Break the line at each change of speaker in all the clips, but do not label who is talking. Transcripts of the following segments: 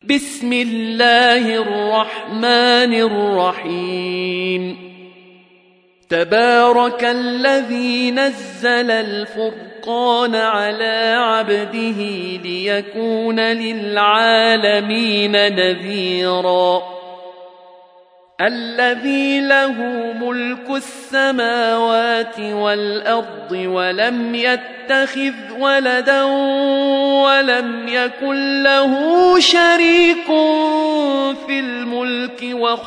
بسم الله الرحمن الرحيم تبارك الذي نزل الفرقان على عبده ليكون للعالمين نذيرا الذي له ملك السماوات والأرض ولم يتخذ ولدا ولم يكن له شريك في الملك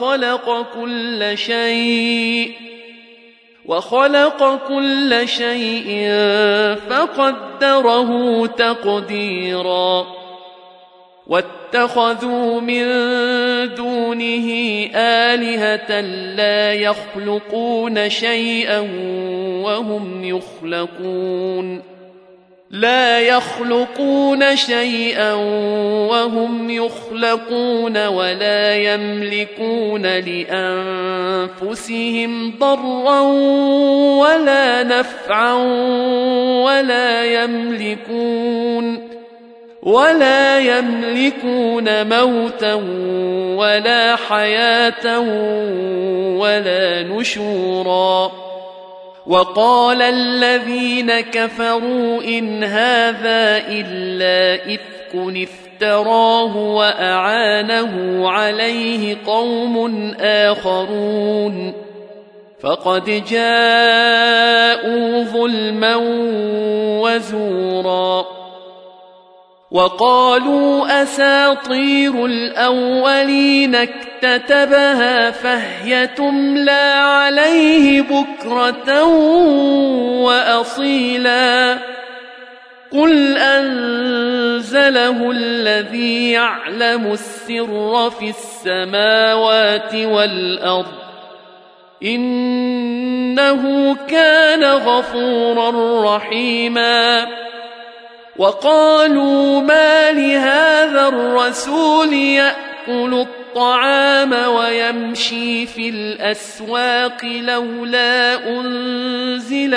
وخلق كل شيء فقدره تقديرا واتخذوا من دونه آلهة لا يخلقون شيئا وهم يخلقون ولا يملكون لأنفسهم ضرا ولا نفعا ولا يملكون موتا ولا حياة ولا نشورا وقال الذين كفروا إن هذا إلا إفك افتراه وأعانه عليه قوم آخرون فقد جاءوا ظلما وزورا وقالوا أساطير الأولين اكتتبها فهي تملى عليه بكرة وأصيلا قل أنزله الذي يعلم السر في السماوات والأرض إنه كان غفورا رحيما وقالوا ما لهذا الرسول يأكل الطعام ويمشي في الأسواق لولا أنزل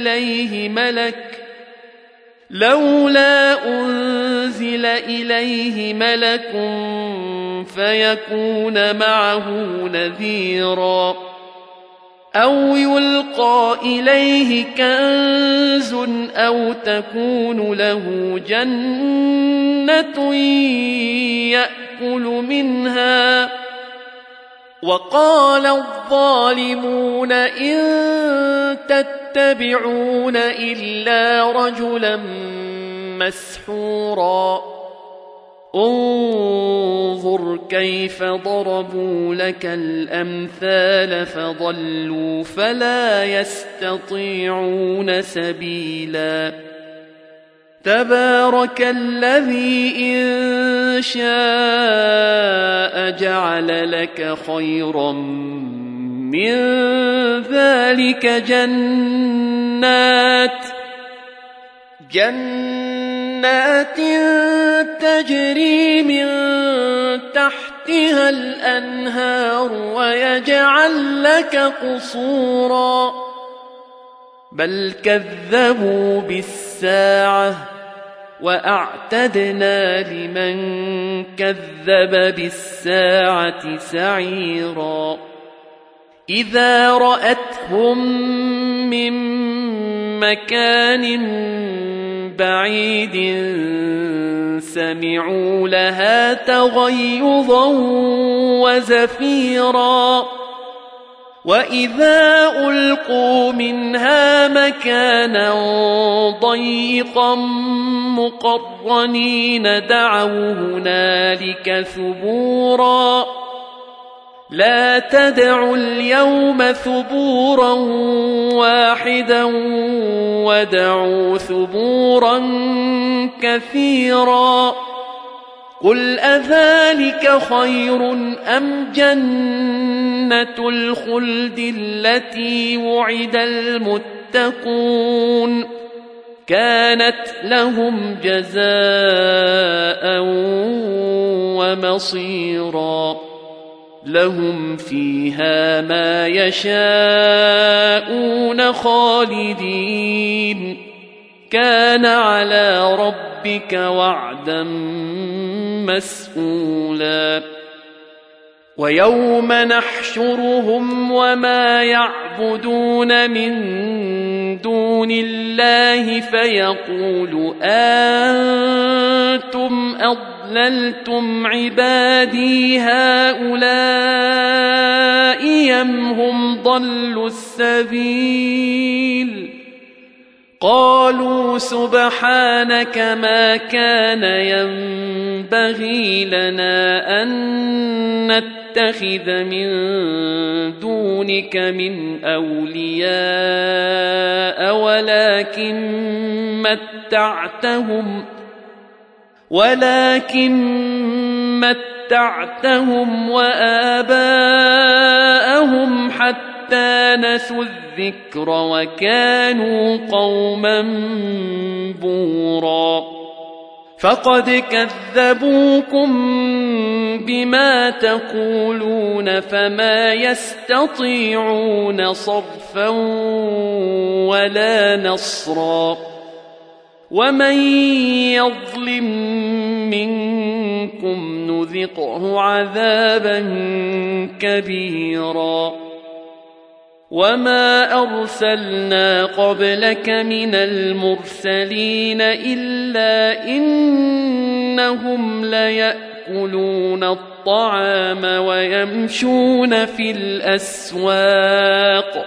إليه ملك فيكون معه نذيرا أو يلقى إليه كنز أو تكون له جنة يأكل منها وقال الظالمون إن تتبعون إلا رجلا مسحورا انظر كيف ضربوا لك الأمثال فضلوا فلا يستطيعون سبيلا تبارك الذي إن شاء جعل لك خيرا من ذلك جنات تجري من تحتها الأنهار ويجعل لك قصورا بل كذبوا بالساعة وأعتدنا لمن كذب بالساعة سعيرا إذا رأتهم من مكان بعيد سمعوا لها تغيظا وزفيرا وإذا ألقوا منها مكانا ضيقا مقرنين دعوا هنالك ثبورا لا تدعوا اليوم ثبورا واحدا ودعوا ثبورا كثيرا قل أذلك خير أم جنة الخلد التي وعد المتقون كانت لهم جزاء ومصيرا لهم فيها ما يشاءون خالدين كان على ربك وعدا مسؤولا ويوم نحشرهم وما يعبدون من دون الله فيقول أنتم أضللتم عبادي هؤلاء أم هم ضلوا السبيل قالوا سبحانك ما كان ينبغي لنا أن نتخذ من دونك من أولياء ولكن متعتهم وآباءهم حتى نسوا الذكر وكانوا قوما بورا فقد كذبوكم بما تقولون فما يستطيعون صرفا ولا نصرا ومن يظلم منكم نذقه عذابا كبيرا وما أرسلنا قبلك من المرسلين إلا إنهم ليأكلون الطعام ويمشون في الأسواق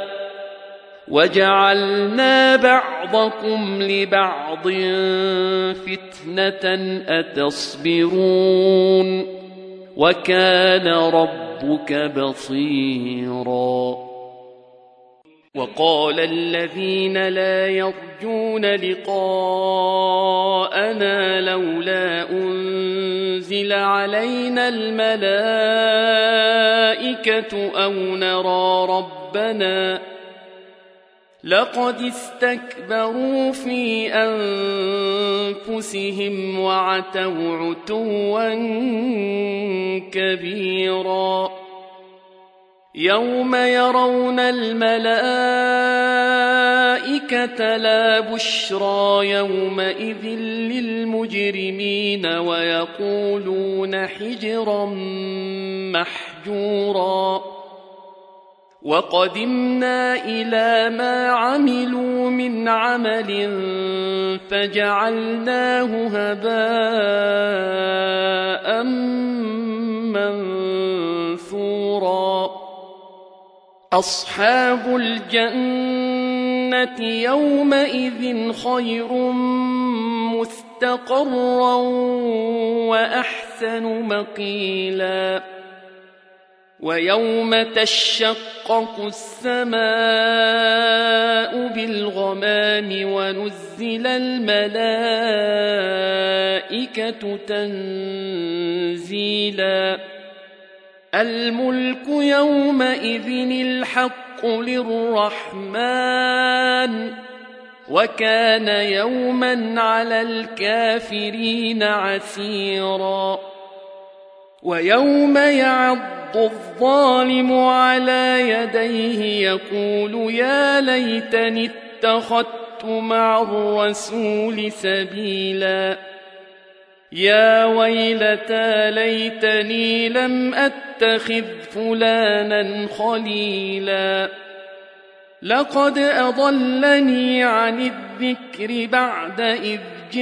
وجعلنا بعضكم لبعض فتنة أتصبرون وكان ربك بصيرا وقال الذين لا يرجون لقاءنا لولا أنزل علينا الملائكة أو نرى ربنا لقد استكبروا في أنفسهم وعتوا عتوا كبيرا يوم يرون الملائكة لا بشرى يومئذ للمجرمين ويقولون حجرا محجورا وقدمنا إلى ما عملوا من عمل فجعلناه هباء منثورا أصحاب الجنة يومئذ خير مستقرا وأحسن مقيلا ويوم تشقق السماء بالغمام ونزل الملائكة تنزيلا الملك يومئذ الحق للرحمن وكان يوما على الكافرين عسيرا ويوم يعض الظالم على يديه يقول يا ليتني اتخذت مع الرسول سبيلا يا ويلتى ليتني لم أتخذ فلانا خليلا لقد أضلني عن الذكر بعد إذ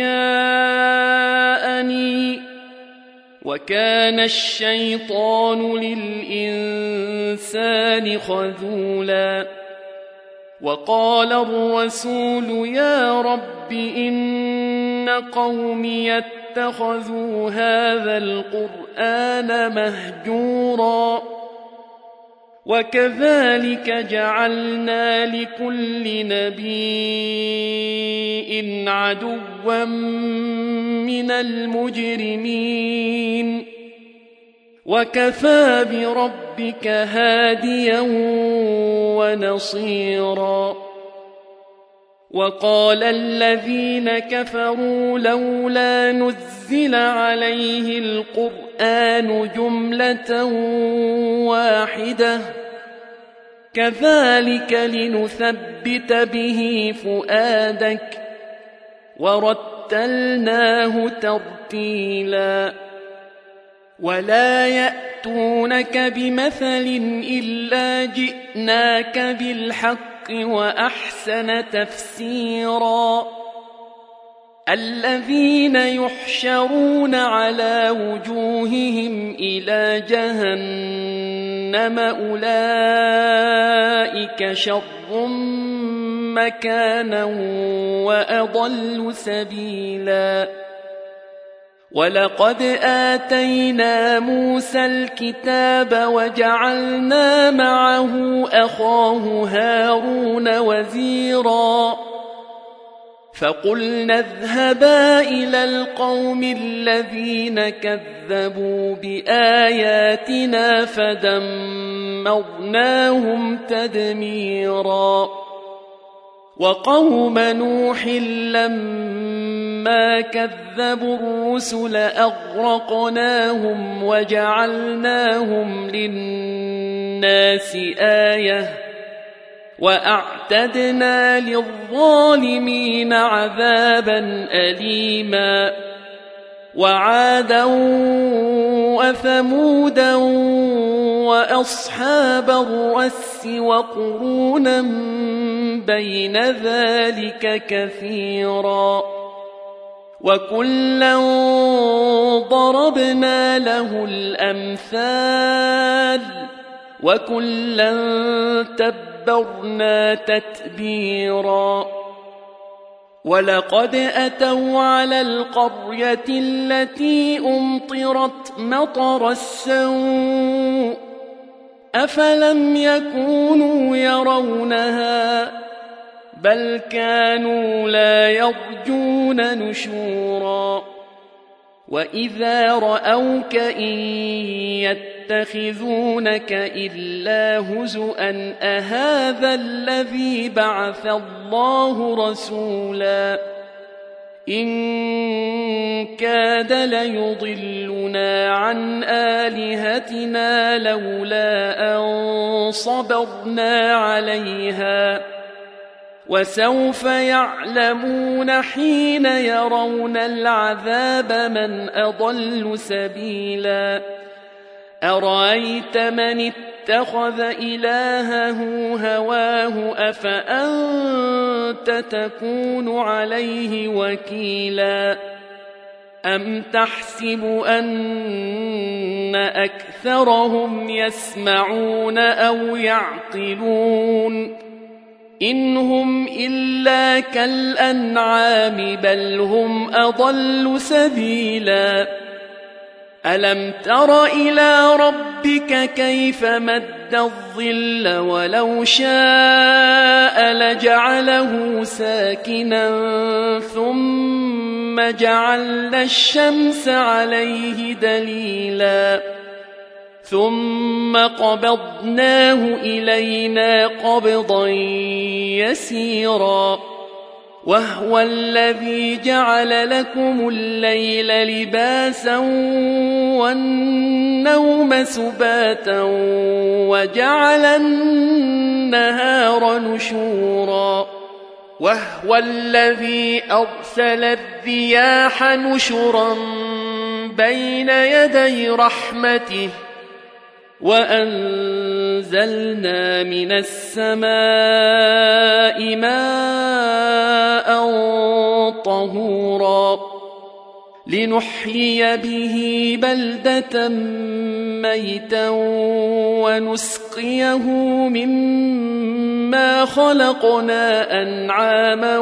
جاءني وكان الشيطان للإنسان خذولا وقال الرسول يا رب إن قومي اتخذوا هذا القرآن مهجورا وكذلك جعلنا لكل نبي عدوا من المجرمين وكفى بربك هاديا ونصيرا وقال الذين كفروا لولا نزل عليه القرآن جملة واحدة كذلك لنثبت به فؤادك ورتلناه ترتيلا ولا يأتونك بمثل إلا جئناك بالحق وأحسن تفسيرا الذين يحشرون على وجوههم إلى جهنم أولئك شر مكانا وأضل سبيلا ولقد آتينا موسى الكتاب وجعلنا معه أخاه هارون وزيرا فقلنا اذهبا إلى القوم الذين كذبوا بآياتنا فدمرناهم تدميرا وقوم نوح لما كذبوا الرسل أغرقناهم وجعلناهم للناس آية وأعتدنا للظالمين عذابا أليما وعادا وثمودا وأصحاب الرس وقرونا بين ذلك كثيرا وكلا ضربنا له الأمثال وكلا تبرنا تتبيرا ولقد أتوا على القرية التي أمطرت مطر السوء أفلم يكونوا يرونها بل كانوا لا يرجون نشورا وإذا رأوك إن يتخذونك إلا هزؤا أهذا الذي بعث الله رسولا إن كاد ليضلنا عن آلهتنا لولا أن صبرنا عليها وسوف يعلمون حين يرون العذاب من أضل سبيلا أرأيت من اتخذ إلهه هواه أفأنت تكون عليه وكيلا أم تحسب أن أكثرهم يسمعون أو يعقلون إن هم إلا كالأنعام بل هم أضل سبيلا ألم تر إلى ربك كيف مد الظل ولو شاء لجعله ساكنا ثم جعلنا الشمس عليه دليلا ثم قبضناه إلينا قبضا يسيرا وهو الذي جعل لكم الليل لباسا والنوم سباتا وجعل النهار نشورا وهو الذي أرسل الرياح نشرا بين يدي رحمته وأنزلنا من السماء ماء طهورا لنحيي به بلدة ميتا ونسقيه مما خلقنا أنعاما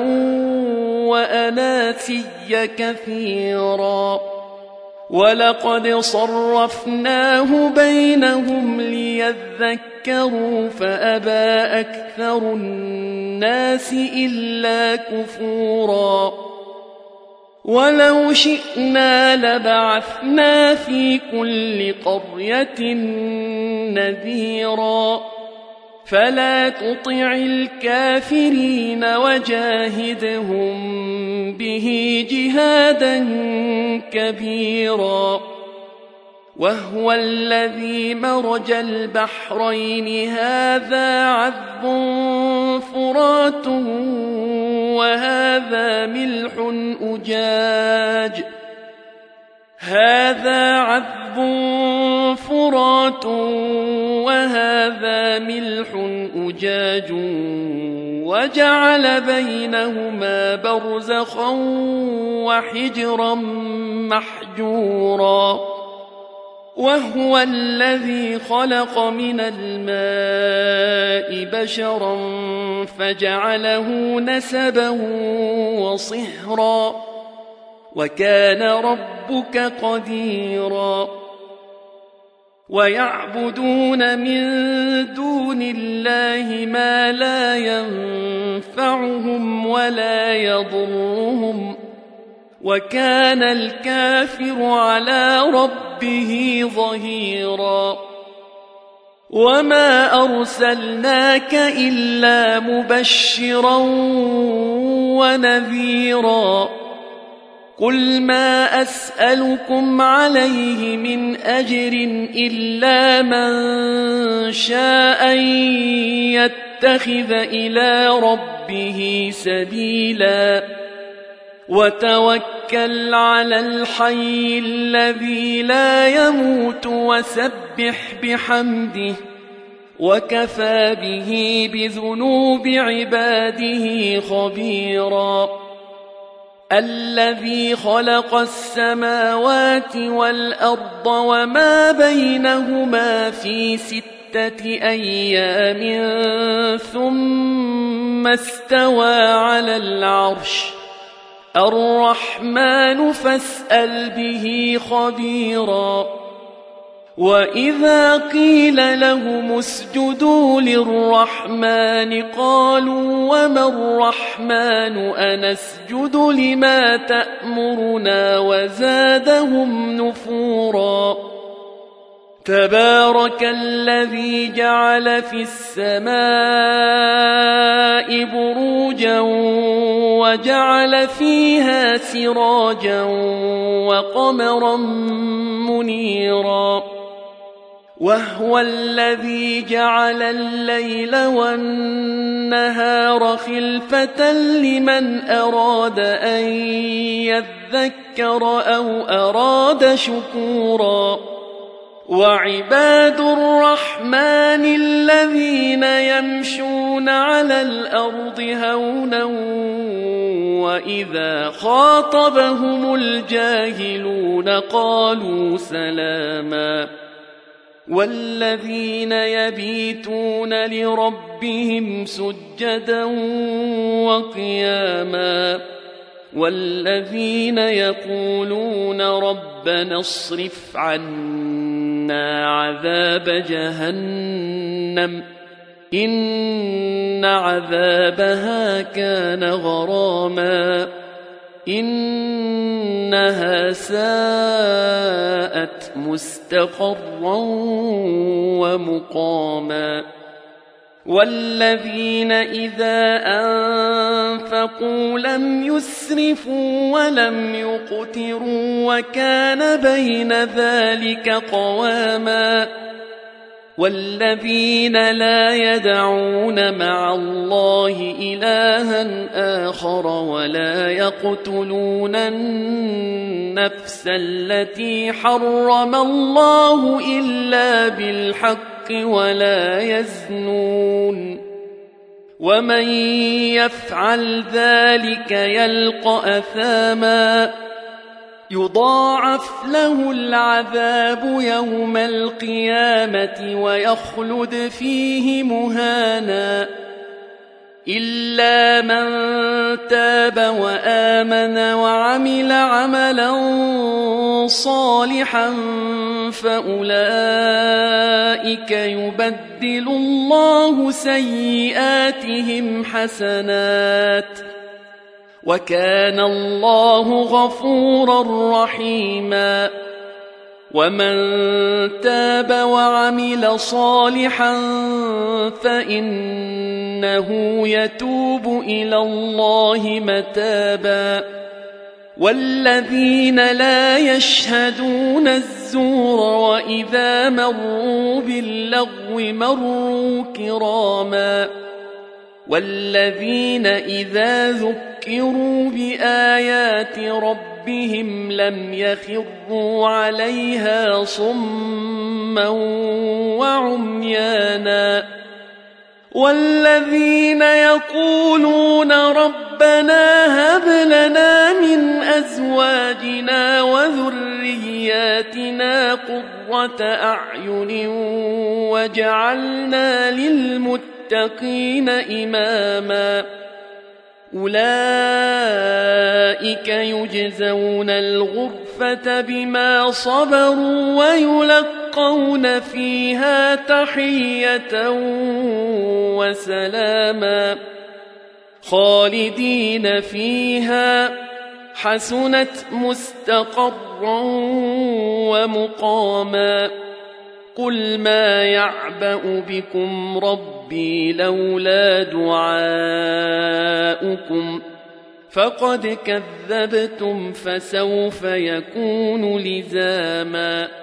وأناسيا كثيرا ولقد صرفناه بينهم ليذكروا فأبى أكثر الناس إلا كفورا ولو شئنا لبعثنا في كل قرية نذيرا فلا تطع الكافرين وجاهدهم به جهادا كبيرا وهو الذي مرج البحرين هذا عذب فرات وهذا ملح أجاج هذا عذب فرات وهذا ملح أجاج وجعل بينهما برزخا وحجرا محجورا وهو الذي خلق من الماء بشرا فجعله نسبا وصهرا وكان ربك قديرا ويعبدون من دون الله ما لا ينفعهم ولا يضرهم وكان الكافر على ربه ظهيرا وما أرسلناك إلا مبشرا ونذيرا قل ما أسألكم عليه من أجر إلا من شاء أن يتخذ إلى ربه سبيلا وتوكل على الحي الذي لا يموت وسبح بحمده وكفى به بذنوب عباده خبيرا الذي خلق السماوات والأرض وما بينهما في 6 أيام ثم استوى على العرش الرحمن فاسأل به خبيرا وإذا قيل لهم اسجدوا للرحمن قالوا وما الرحمن أنسجد لما تأمرنا وزادهم نفورا تبارك الذي جعل في السماء بروجا وجعل فيها سراجا وقمرا منيرا وهو الذي جعل الليل والنهار خلفة لمن أراد أن يذكر أو أراد شكورا وعباد الرحمن الذين يمشون على الأرض هونا وإذا خاطبهم الجاهلون قالوا سلاما والذين يبيتون لربهم سجدا وقياما والذين يقولون ربنا اصرف عنا عذاب جهنم إن عذابها كان غراما إنها ساءت مستقرا ومقاما والذين إذا أنفقوا لم يسرفوا ولم يقتروا وكان بين ذلك قواما والذين لا يدعون مع الله إلها آخر ولا يقتلون النفس التي حرم الله إلا بالحق ولا يزنون ومن يفعل ذلك يلقى أثاما يضاعف له العذاب يوم القيامة ويخلد فيه مهانا إلا من تاب وآمن وعمل عملا صالحا فأولئك يبدل الله سيئاتهم حسنات وكان الله غفورا رحيما ومن تاب وعمل صالحا فإنه يتوب إلى الله متابا والذين لا يشهدون الزور وإذا مروا باللغو مروا كراما والذين إذا ذكروا بآيات ربهم ربهم لم يخروا عليها صما وعميانا والذين يقولون ربنا هب لنا من أزواجنا وذرياتنا قرة أعين وجعلنا للمتقين إماما أولئك يجزون الغرفة بما صبروا ويلقون فيها تحية وسلاما خالدين فيها حسنت مستقرا ومقاما قل ما يعبأ بكم ربي لولا دعاؤكم فقد كذبتم فسوف يكون لزاما